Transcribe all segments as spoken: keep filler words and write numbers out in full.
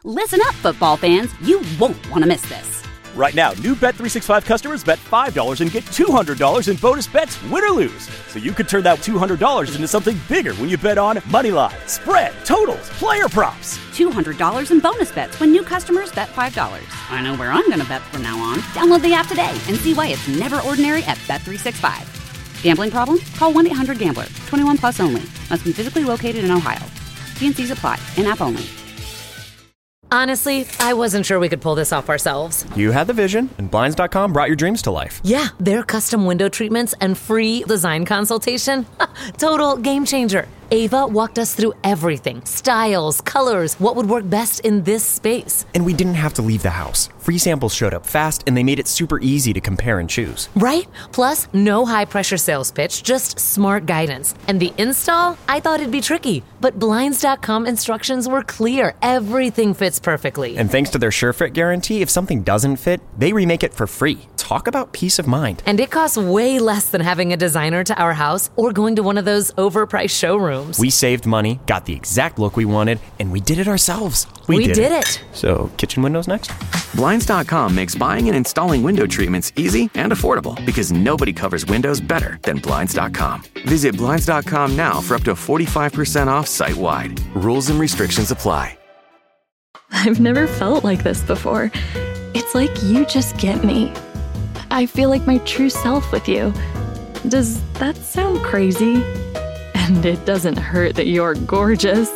Listen up, football fans. You won't want to miss this. Right now, new Bet three sixty-five customers bet five dollars and get two hundred dollars in bonus bets, win or lose. So you could turn that two hundred dollars into something bigger when you bet on money line, spread, totals, player props. two hundred dollars in bonus bets when new customers bet five dollars. I know where I'm going to bet from now on. Download the app today and see why it's never ordinary at Bet three sixty-five. Gambling problem? Call one eight hundred gambler. twenty-one plus only. Must be physically located in Ohio. T and C's apply. In-app only. Honestly, I wasn't sure we could pull this off ourselves. You had the vision, and Blinds dot com brought your dreams to life. Yeah, their custom window treatments and free design consultation. Total game changer. Ava walked us through everything. Styles, colors, what would work best in this space. And we didn't have to leave the house. Free samples showed up fast, and they made it super easy to compare and choose. Right? Plus, no high-pressure sales pitch, just smart guidance. And the install? I thought it'd be tricky. But Blinds dot com instructions were clear. Everything fits perfectly. And thanks to their SureFit guarantee, if something doesn't fit, they remake it for free. Talk about peace of mind. And it costs way less than having a designer to our house or going to one of those overpriced showrooms. We saved money, got the exact look we wanted, and we did it ourselves. We, we did, did it. it. So, kitchen windows next? Blinds dot com makes buying and installing window treatments easy and affordable because nobody covers windows better than Blinds dot com. Visit Blinds dot com now for up to forty-five percent off site-wide. Rules and restrictions apply. I've never felt like this before. It's like you just get me. I feel like my true self with you. Does that sound crazy? And it doesn't hurt that you're gorgeous.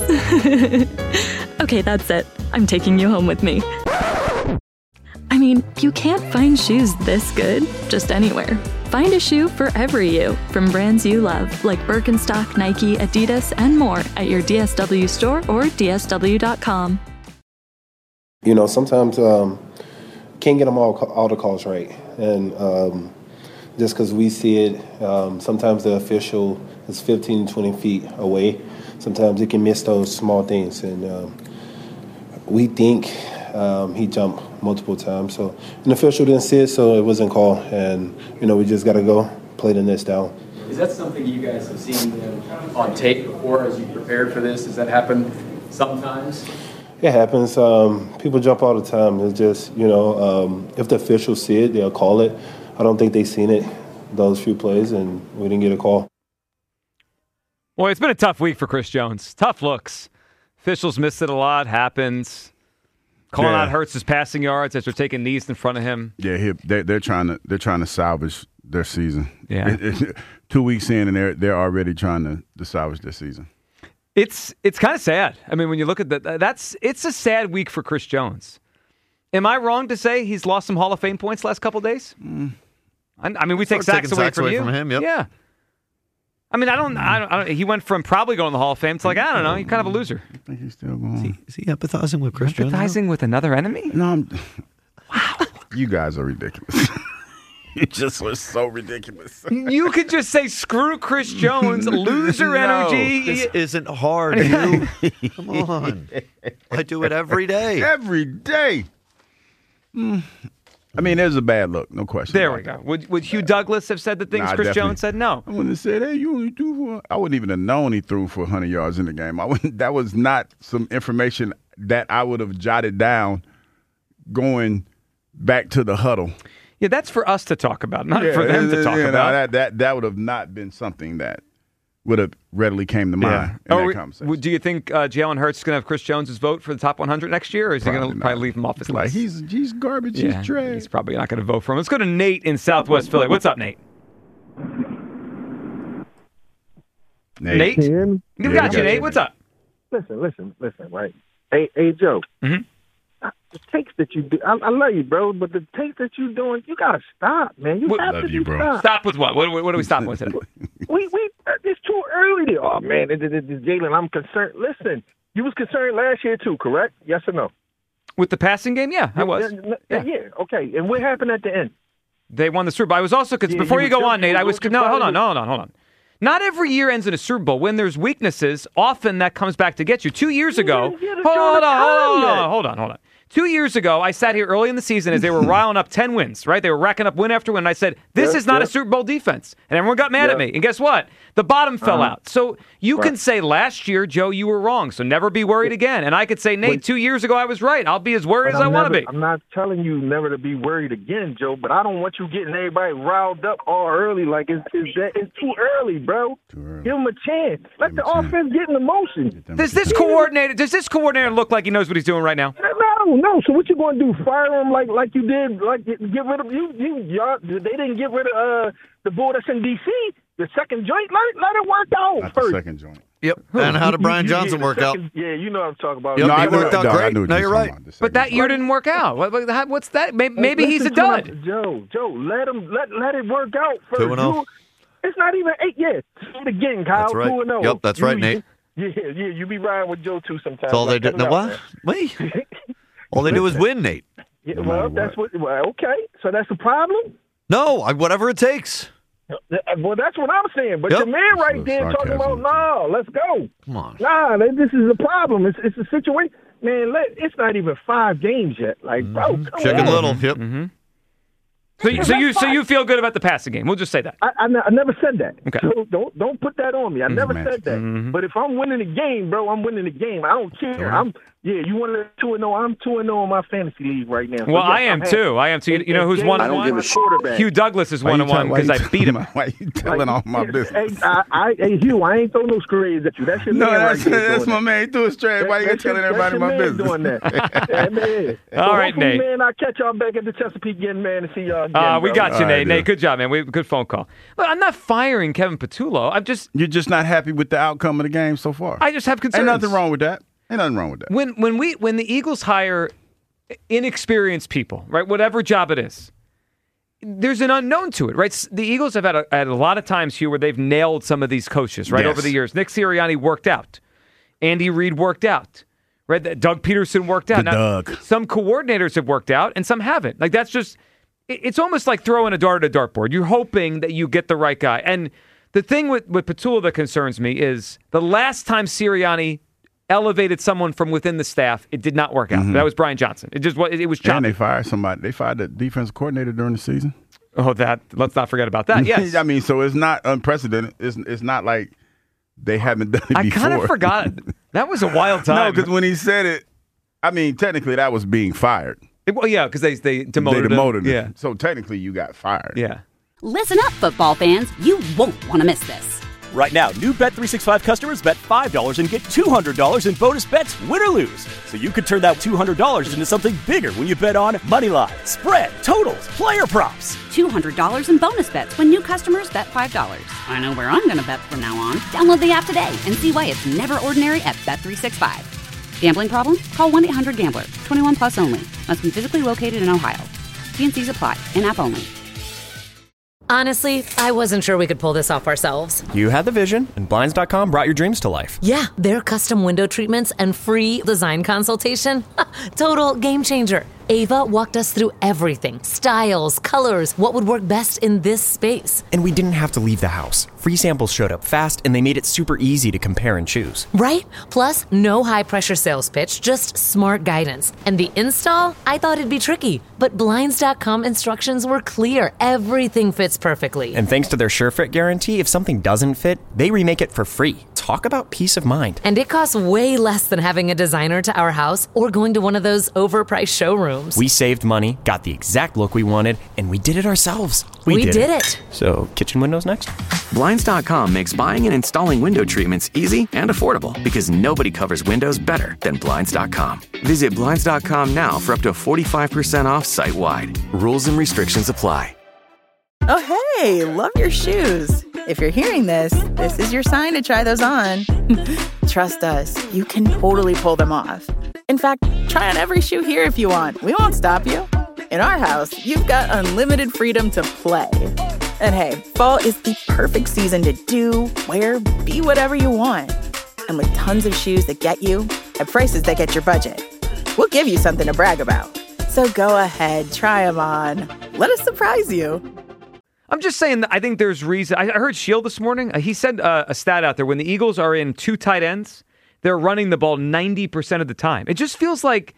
Okay, that's it. I'm taking you home with me. I mean, you can't find shoes this good just anywhere. Find a shoe for every you from brands you love, like Birkenstock, Nike, Adidas, and more at your D S W store or D S W dot com. You know, sometimes um, can't get them all all the calls right, and um, just because we see it, um, sometimes the official is fifteen, twenty feet away. Sometimes it can miss those small things, and um, we think um, he jumped multiple times. So an official didn't see it, so it wasn't called, and you know we just got to go play the next down. Is that something you guys have seen uh, on tape before as you prepared for this? Does that happen sometimes? It happens. Um, people jump all the time. It's just, you know, um, if the officials see it, they'll call it. I don't think they've seen it, those few plays, and we didn't get a call. Well, it's been a tough week for Chris Jones. Tough looks. Officials missed it a lot. Happens. Calling yeah. out Hurts' passing yards as they're taking knees in front of him. Yeah, he, they, they're trying to they're trying to salvage their season. Yeah, it, it, two weeks in, and they're they're already trying to, to salvage their season. It's it's kind of sad. I mean, when you look at that, that's it's a sad week for Chris Jones. Am I wrong to say he's lost some Hall of Fame points last couple of days? Mm. I, I mean, we take sacks away sacks from away you. From him, yep. Yeah. I mean, I don't, I don't. I don't. He went from probably going to the Hall of Fame to like I don't know. You're kind of a loser. I think he's still going. Is he, is he empathizing with Chris Jones? Empathizing with another enemy? No. I'm, wow. You guys are ridiculous. You just were so ridiculous. You could just say, screw Chris Jones, loser no, energy. This isn't hard, you. Come on. I do it every day. Every day. Mm. I mean, there's a bad look, no question. There we go. That. Would would Hugh Douglas have said the things nah, Chris Jones said? No. I wouldn't have said, hey, you only threw for, I wouldn't even have known he threw for one hundred yards in the game. I wouldn't. That was not some information that I would have jotted down going back to the huddle. Yeah, that's for us to talk about, not yeah, for them to talk yeah, about. No, that, that, that would have not been something that would have readily came to mind yeah. in oh, that conversation. Do you think uh, Jalen Hurts is going to have Chris Jones' vote for the top one hundred next year, or is probably he going to probably leave him off his like, list? He's, he's garbage. Yeah, he's trash. He's probably not going to vote for him. Let's go to Nate in Southwest Philly. What's up, Nate? Nate? Nate? You yeah, got you, Nate. What's up? Listen, listen, listen, right? Hey, hey Joe. Mm-hmm. The takes that you do, I, I love you, bro, but the takes that you doing, you gotta stop, man. You what, have love to you, bro. Stop. Stop with what? What, what are we stopping with today? we, we, uh, it's too early. Oh man, it, it, it, Jalen, I'm concerned. Listen, you was concerned last year too, correct? Yes or no? With the passing game, yeah, I was. Yeah, yeah. yeah. Okay. And what happened at the end? They won the Super Bowl. I was also yeah, before you go on, Nate. I was no, hold on, no, hold on, hold on. Not every year ends in a Super Bowl. When there's weaknesses, often that comes back to get you. Two years ago, hold on, hold on, hold on, hold on, hold on. Two years ago, I sat here early in the season as they were riling up ten wins, right? They were racking up win after win. And I said, this Yeah, is not yeah. a Super Bowl defense. And everyone got mad Yeah. at me. And guess what? The bottom fell Uh-huh. out. So you Right. can say last year, Joe, you were wrong. So never be worried again. And I could say, Nate, Wait. two years ago, I was right. I'll be as worried But as I I'm want to never- be. I'm not telling you never to be worried again, Joe, but I don't want you getting everybody riled up all early. Like, it's, it's, that, it's too early, bro. Too early. Give them a chance. Let Give the 'em a chance. offense get in the motion. Does this coordinator does this coordinator look like he knows what he's doing right now? No, no. So what you going to do? Fire him like like you did? Like get, get rid of you? You y'all? They didn't get rid of uh, the bull that's in D C. The second joint. Let it let it work out Not first. the second joint. Yep. And how did You- Brian you- Johnson yeah, work the out? second- Yeah, you know what I'm talking about. Yep, No, he I know- worked out no, I great. knew what No, you you're were right. talking about, the But that second year joint. didn't work out. What- what- how- What's that? Maybe, Hey, maybe he's a listen to what dud. I'm- Joe, Joe, let him let let it work out first. Two and oh. You- It's not even eight yet. Say it again, Kyle. That's right. Two and oh. Yep, that's right, You- Nate. Yeah, yeah. You be riding with Joe too sometimes. That's all they Like, did. cut No, it out, what? man. Wait. All they do is win, Nate. Yeah, No well, matter that's what. Well, okay. So that's the problem. No, I, whatever it takes. Well, that's what I'm saying. But Yep. your man right That's there a talking about, sarcasm. nah, let's go. Come on. Nah, that- this is a problem. It's it's a situation. Man, let, it's not even five games yet. Like, bro, come Chicken on. Little. Yep. Mm-hmm. So, you- so you so you feel good about the passing game. We'll just say that. I, I, ne- I never said that. Okay. So don't don't put that on me. I never man. said that. Mhm. But if I'm winning the game, bro, I'm winning the game. I don't care. I'm yeah. You want to two and zero? I'm two and zero in my fantasy league right now. So Well, yes, I am I'm too. I am too. You, you know who's James one is and my one? quarterback. Hugh Douglas is Why one you and one tell- why because you I beat him. telling- Why you telling all my Hey, business? I, I, hey, Hugh, I ain't throwing no screws at you. That's your No, man that's, right there that's doing my that. man. He threw it straight. Why you That's telling your- everybody that's my your man business? doing that. Yeah, man. All So right, hopefully, Nate. man, I'll catch y'all back at the Chesapeake again, man, and see y'all again. Uh, we bro. got you, All right, Nate. Nate, dude. good job, man. We good phone call. Look, I'm not firing Kevin Patullo. I'm just You're just not happy with the outcome of the game so far. I just have concerns. Ain't nothing wrong with that. Ain't nothing wrong with that. When when we when the Eagles hire inexperienced people, right, whatever job it is, there's an unknown to it, right? S- The Eagles have had a, had a lot of times here where they've nailed some of these coaches, right, Yes. over the years. Nick Sirianni worked out. Andy Reid worked out. Right? That Doug Peterson worked out. Good Doug. Some coordinators have worked out and some haven't. Like that's just it- it's almost like throwing a dart at a dartboard. You're hoping that you get the right guy. And the thing with, with Patullo that concerns me is the last time Sirianni elevated someone from within the staff, it did not work out. Mhm. That was Brian Johnson. It just was it was choppy. And they fired somebody. They fired the defensive coordinator during the season. Oh, that let's not forget about that. Yes. I mean, so it's not unprecedented. It's it's not like they haven't done it I before. kind of forgot. That was a wild time. No, because when he said it, I mean, technically that was being fired. It- well, yeah, because they they demoted, they demoted him. him. Yeah. So technically you got fired. Yeah. Listen up, football fans. You won't want to miss this. Right now, new Bet three sixty-five customers bet five dollars and get two hundred dollars in bonus bets, win or lose. So you could turn that two hundred dollars into something bigger when you bet on Moneyline, spread, totals, player props. two hundred dollars in bonus bets when new customers bet five dollars. I know where I'm going to bet from now on. Download the app today and see why it's never ordinary at Bet three sixty-five. Gambling problem? Call one eight hundred gambler. twenty-one plus only. Must be physically located in Ohio. T and C's apply. In-app only. Honestly, I wasn't sure we could pull this off ourselves. You had the vision, and Blinds dot com brought your dreams to life. Yeah, their custom window treatments and free design consultation. Total game changer. Ava walked us through everything. Styles, colors, what would work best in this space. And we didn't have to leave the house. Free samples showed up fast, and they made it super easy to compare and choose. Right? Plus, no high-pressure sales pitch, just smart guidance. And the install? I thought it'd be tricky, but Blinds dot com instructions were clear. Everything fits perfectly. And thanks to their SureFit guarantee, if something doesn't fit, they remake it for free. Talk about peace of mind. And it costs way less than having a designer to our house or going to one of those overpriced showrooms. We saved money, got the exact look we wanted, and we did it ourselves. We did it. So, kitchen windows next? Blinds dot com makes buying and installing window treatments easy and affordable because nobody covers windows better than Blinds dot com. Visit Blinds dot com now for up to forty-five percent off site-wide. Rules and restrictions apply. Oh, hey, love your shoes. If you're hearing this, this is your sign to try those on. Trust us, you can totally pull them off. In fact, try on every shoe here if you want. We won't stop you. In our house, you've got unlimited freedom to play. And hey, fall is the perfect season to do, wear, be whatever you want. And with tons of shoes that get you at prices that get your budget, we'll give you something to brag about. So go ahead, try them on. Let us surprise you. I'm just saying that I think there's reason. I I heard Shield this morning. Uh, he said uh, a stat out there. When the Eagles are in two tight ends, they're running the ball ninety percent of the time. It just feels like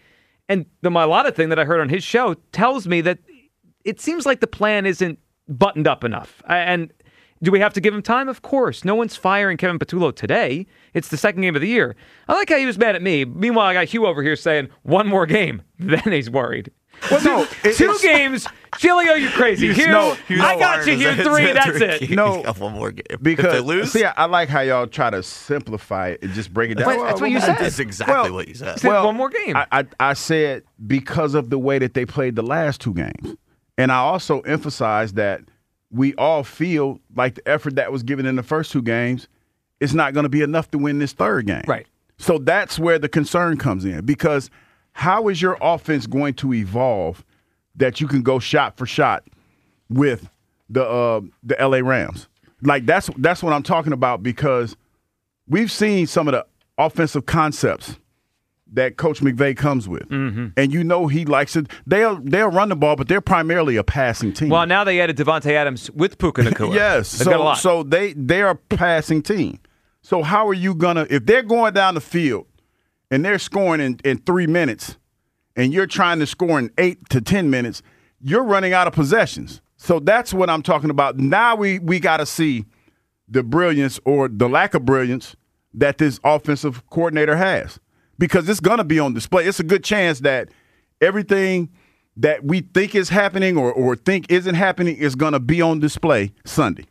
And the Mailata thing that I heard on his show tells me that it seems like the plan isn't buttoned up enough. And do we have to give him time? Of course. No one's firing Kevin Patullo today. It's the second game of the year. I like how he was mad at me. Meanwhile, I got Hugh over here saying, one more game. Then he's worried. Well, no, it, two games. Gilio, you're crazy. Hugh, no, I got you here three. That's it. No, one more game. Because if they lose, see, I like how y'all try to simplify it and just break it down. Wait, well, that's what you said. That's exactly well, what you said. Well, one more game. I, I, I said because of the way that they played the last two games. And I also emphasized that we all feel like the effort that was given in the first two games is not going to be enough to win this third game. Right. So that's where the concern comes in, because how is your offense going to evolve that you can go shot for shot with the uh, the L A Rams? Like, that's that's what I'm talking about, because we've seen some of the offensive concepts that Coach McVay comes with. Mm-hmm. And you know he likes it. They'll, they'll run the ball, but they're primarily a passing team. Well, now they added Devontae Adams with Puka Nacua. Yes. They've so, got a lot. So they, they're a passing team. So how are you going to – if they're going down the field and they're scoring in, in three minutes and you're trying to score in eight to ten minutes, you're running out of possessions. So that's what I'm talking about. Now we, we got to see the brilliance or the lack of brilliance that this offensive coordinator has, because it's going to be on display. It's a good chance that everything that we think is happening or, or think isn't happening is going to be on display Sunday.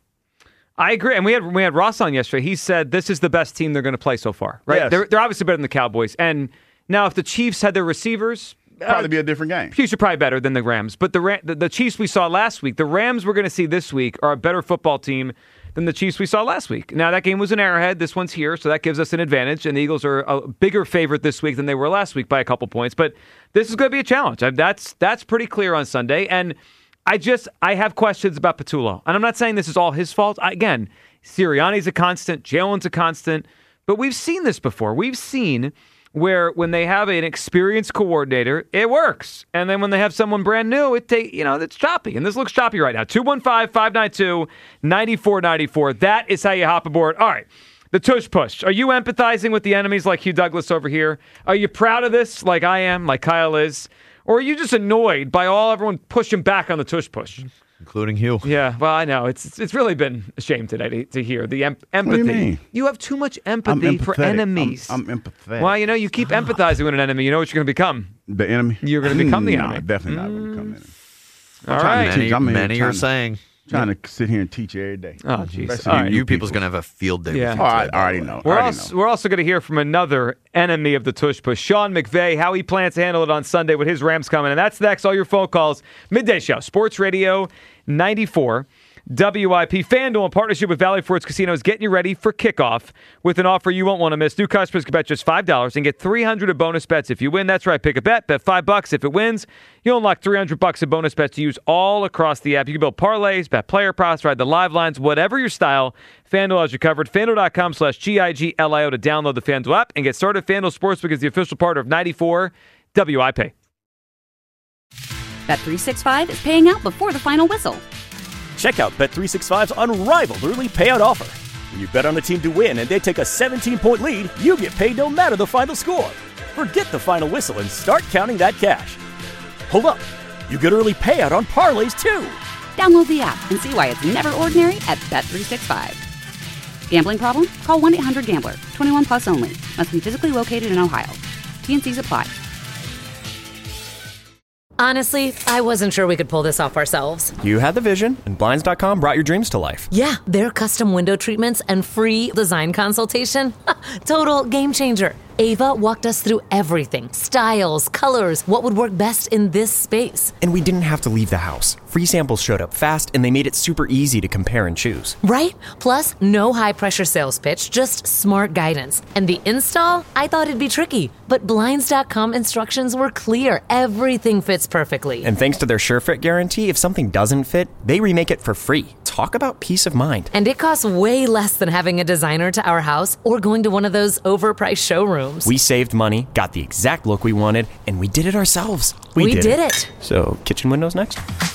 I agree. And we had we had Ross on yesterday. He said this is the best team they're going to play so far. Right? Yes. They're, they're obviously better than the Cowboys. And now if the Chiefs had their receivers, probably uh, be a different game. Chiefs are probably better than the Rams. But the, Ram, the the Chiefs we saw last week, the Rams we're going to see this week are a better football team than the Chiefs we saw last week. Now, that game was in Arrowhead. This one's here, so that gives us an advantage. And the Eagles are a bigger favorite this week than they were last week by a couple points. But this is going to be a challenge. That's that's pretty clear on Sunday. And I just I have questions about Patullo. And I'm not saying this is all his fault. I, again, Sirianni's a constant. Jalen's a constant. But we've seen this before. We've seen where when they have an experienced coordinator, it works. And then when they have someone brand new, it take, you know, it's choppy. And this looks choppy right now. two one five, five nine two, nine four nine four. That is how you hop aboard. All right. The tush push. Are you empathizing with the enemies like Hugh Douglas over here? Are you proud of this like I am, like Kyle is? Or are you just annoyed by all everyone pushing back on the tush push? Including Hugh. Yeah, well, I know. It's it's really been a shame today to, to hear the em- empathy. What do you mean? You have too much empathy for enemies. I'm, I'm empathetic. Well, you know, you keep empathizing with an enemy, you know what you're going to become. The enemy? You're going to become the no, enemy. Definitely not going to become the enemy. All right. Many, teach. I'm here many trying are to- saying. Trying to sit here and teach every day. Oh, jeez. Especially All you right. You people's people. going to have a field day Yeah. with you Oh, today, I, by I already the way. know. We're I already also, know. we're also going to hear from another enemy of the tush push, Sean McVay, how he plans to handle it on Sunday with his Rams coming. And that's next. All your phone calls. Midday Show, Sports Radio ninety-four. W I P. FanDuel in partnership with Valley Forge Casino is getting you ready for kickoff with an offer you won't want to miss. New customers can bet just five dollars and get three hundred dollars in bonus bets if you win. That's right. Pick a bet. Bet five bucks. If it wins, you'll unlock three hundred bucks in bonus bets to use all across the app. You can build parlays, bet player props, ride the live lines, whatever your style. FanDuel has you covered. FanDuel.com slash G I G L I O to download the FanDuel app and get started. FanDuel Sportsbook is the official partner of ninety-four W I P. Bet three sixty-five is paying out before the final whistle. Check out Bet three sixty-five's unrivaled early payout offer. When you bet on a team to win and they take a seventeen-point lead, you get paid no matter the final score. Forget the final whistle and start counting that cash. Hold up. You get early payout on parlays, too. Download the app and see why it's never ordinary at Bet three sixty-five. Gambling problem? Call one eight hundred gambler. twenty-one plus only. Must be physically located in Ohio. T N Cs apply. Honestly, I wasn't sure we could pull this off ourselves. You had the vision, and Blinds dot com brought your dreams to life. Yeah, their custom window treatments and free design consultation. Total game changer. Ava walked us through everything. Styles, colors, what would work best in this space. And we didn't have to leave the house. Free samples showed up fast, and they made it super easy to compare and choose. Right? Plus, no high-pressure sales pitch, just smart guidance. And the install? I thought it'd be tricky, but Blinds dot com instructions were clear. Everything fits perfectly. And thanks to their SureFit guarantee, if something doesn't fit, they remake it for free. Talk about peace of mind. And it costs way less than having a designer to our house or going to one of those overpriced showrooms. We saved money, got the exact look we wanted, and we did it ourselves. We, did, did it. So, kitchen windows next?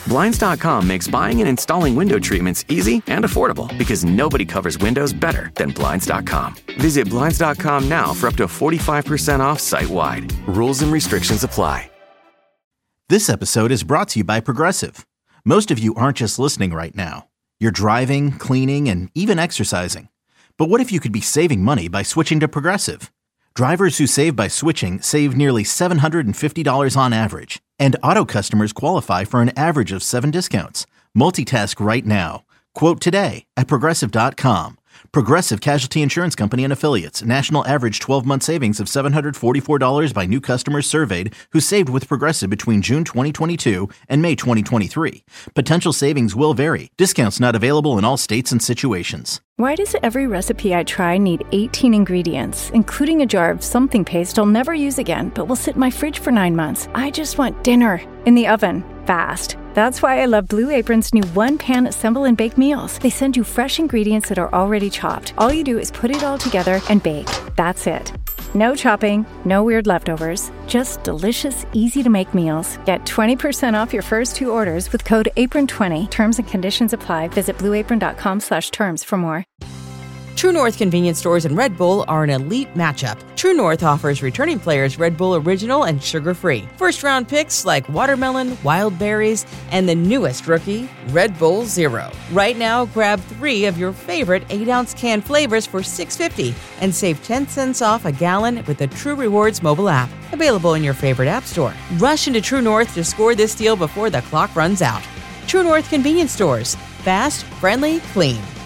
Blinds dot com makes buying and installing window treatments easy and affordable because nobody covers windows better than Blinds dot com. Visit Blinds dot com now for up to forty-five percent off site-wide. Rules and restrictions apply. This episode is brought to you by Progressive. Most of you aren't just listening right now. You're driving, cleaning, and even exercising. But what if you could be saving money by switching to Progressive? Drivers who save by switching save nearly seven hundred fifty dollars on average. And auto customers qualify for an average of seven discounts. Multitask right now. Quote today at Progressive dot com. Progressive Casualty Insurance Company and Affiliates. National average twelve-month savings of seven hundred forty-four dollars by new customers surveyed who saved with Progressive between June twenty twenty-two and May twenty twenty-three. Potential savings will vary. Discounts not available in all states and situations. Why does every recipe I try need eighteen ingredients, including a jar of something paste I'll never use again, but will sit in my fridge for nine months? I just want dinner in the oven, fast. That's why I love Blue Apron's new one-pan assemble and bake meals. They send you fresh ingredients that are already chopped. All you do is put it all together and bake. That's it. No chopping, no weird leftovers, just delicious, easy-to-make meals. Get twenty percent off your first two orders with code apron twenty. Terms and conditions apply. Visit blue apron dot com slash terms for more. True North Convenience Stores and Red Bull are an elite matchup. True North offers returning players Red Bull Original and sugar-free. First-round picks like watermelon, wild berries, and the newest rookie, Red Bull Zero. Right now, grab three of your favorite eight-ounce can flavors for six dollars and fifty cents and save ten cents off a gallon with the True Rewards mobile app. Available in your favorite app store. Rush into True North to score this deal before the clock runs out. True North Convenience Stores. Fast, friendly, clean.